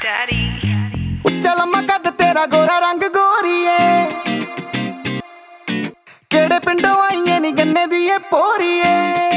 daddy. ਉੱਚਾ ਲੰਮਾ ਕੱਦ ਤੇਰਾ ਗੋਰਾ ਰੰਗ ਗੋਰੀਏ, ਕਿਹੜੇ ਪਿੰਡੋਂ ਆਈਏ ਨੀ ਗੰਨੇ ਦੀ ਏ ਪੋਰੀਏ।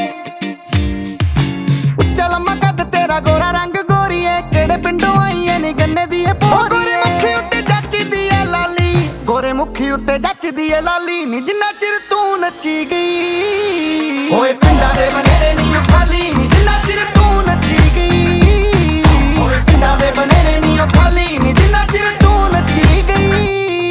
ਉੱਚਾ ਲੰਮਾ ਕੱਦ ਤੇਰਾ ਗੋਰਾ ਰੰਗ ਗੋਰੀਏ, ਕਿਹੜੇ ਪਿੰਡੋਂ ਆਈਏ ਨੀ ਗੰਨੇ ਦੀ ਏ ਪੋਰੀਏ। ਗੋਰੇ ਮੁਖੀ ਉੱਤੇ ਜੱਚਦੀ ਏ ਲਾਲੀ, ਗੋਰੇ ਮੁਖੀ ਉੱਤੇ ਜੱਚਦੀ ਏ ਲਾਲੀ ਨੀ, ਜਿੰਨਾ ਚਿਰ ਤੂੰ ਨੱਚੀ ਗਈ। ਓਏ ਪਿੰਡਾਂ ਦੇ ਬਨੇਰੇ ਨੀ ਉਹ ਖਾਲੀ ਨੀ, ਜਿੰਨਾ ਚਿਰ ਤੂੰ ਨੱਚੀ ਗਈ। ਓਏ ਪਿੰਡਾਂ ਦੇ ਬਨੇਰੇ ਨੀ ਉਹ ਖਾਲੀ ਨੀ, ਜਿੰਨਾ ਚਿਰ ਤੂੰ ਨੱਚੀ ਗਈ।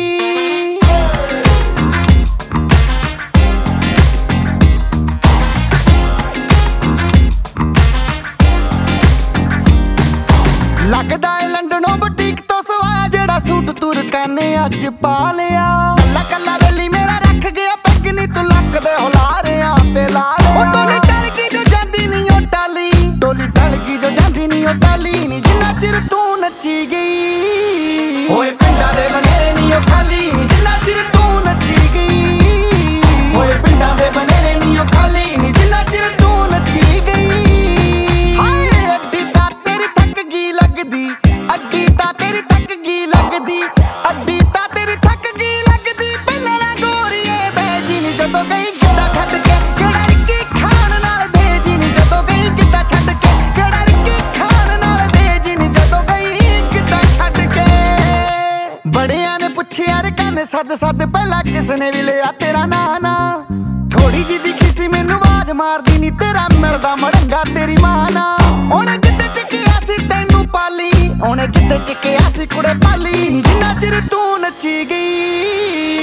ਲੱਗਦਾ ਏ ਲੰਡਨੋਂ ਬੁਟੀਕ ਤੋਂ ਸਵਾਇਆ, ਜਿਹੜਾ ਸੂਟ ਤੁਰਕਾਂ ਨੇ ਅੱਜ ਪਾ ਲਿਆ। ਕੱਲਾ ਕੱਲਾ ਵੇਲੀ ਮੇਰਾ ਰੱਖ ਗਿਆ ਪੈਗ ਨੀ, ਤੂੰ ਲੱਕ ਦੇ ਹੁਲਾਰਿਆਂ ਤੇ ਲਾ ਲਿਆ। ਉਹ ਟੋਲੀ ਟਲ ਗਈ ਜੋ ਜਾਂਦੀ ਨੀ ਉਹ ਟਾਲੀ, ਟੋਲੀ ਟਲ ਗਈ ਜੋ ਜਾਂਦੀ ਨੀ ਉਹ ਟਾਲੀ ਨੀ, ਜਿੰਨਾ ਚਿਰ ਤੂੰ ਨੱਚੀ ਗਈ। ਓਏ ਪਿੰਡਾਂ ਦੇ ਬਨੇਰੇ ਨੀ ਉਹ ਖਾਲੀ ਨੀ, ਜਿੰਨਾ ਚਿਰ ਤੂੰ ਨੱਚੀ ਗਈ। ਓਏ ਪਿੰਡਾਂ ਦੇ ਬਨੇਰੇ ਨੀ ਉਹ ਖਾਲੀ ਨੀ, ਜਿੰਨਾ ਚਿਰ ਤੂੰ ਨੱਚੀ ਗਈ। ਹਾਏ ਅੱਡੀ ਤਾਂ ਤੇਰੀ ਥੱਕ ਗਈ ਲੱਗਦੀ, ਅੱਡੀ ਤਾਂ ਤੇਰੀ ਥੱਕ ਗਈ ਲੱਗਦੀ, ਅੱਡੀ ਤਾਂ ਤੇਰੀ ਥੱਕ ਗਈ ਲੱਗਦੀ। ਪਹਿਲਾਂ ਨਾ ਗੋਰੀਏ ਬੈਜੀ ਨੀ ਜਦੋਂ ਗਈ ਗਿੱਧਾ ਛੱਡ ਕੇ, ਕਿਹੜਾ ਰਿੱਕੀ ਖਾਨ ਨਾਲ ਭੇਜੀ ਨੀ ਜਦੋਂ ਗਈ ਗਿੱਧਾ ਛੱਡ ਕੇ, ਕਿਹੜਾ ਰਿੱਕੀ ਖਾਨ ਨਾਲ ਭੇਜੀ ਨੀ ਜਦੋਂ ਗਈ ਗਿੱਧਾ ਛੱਡ ਕੇ। ਬੜਿਆਂ ਨੇ ਪੁੱਛਿਆ ਰੇ ਕੰਨ ਸੱਦ ਸੱਦ, ਪਹਿਲਾਂ ਕਿਸਨੇ ਵੀ ਲਿਆ ਤੇਰਾ ਨਾਂ ਨਾ। ਥੋੜੀ ਜਿਹੀ ਦਿਖੀ ਸੀ ਮੈਨੂੰ ਆਵਾਜ਼ ਮਾਰਦੀ ਨੀ, ਤੇਰਾ ਮਿਲਦਾ ਮੜੰਗਾ ਤੇਰੀ ਮਾਂ ਨਾ। ਉਹਨੇ ਕਿਤੇ ਚੱਕਿਆ ਸੀ ਤੈਨੂੰ ਪਾਲੀ, ਉਹਨੇ ਕਿਤੇ ਚੱਕਿਆ ਸੀ ਕੁੜੇ ਪਾਲੀ, ਜਿੰਨਾ ਚਿਰ ਤੂੰ ਨੱਚੀ ਗਈ।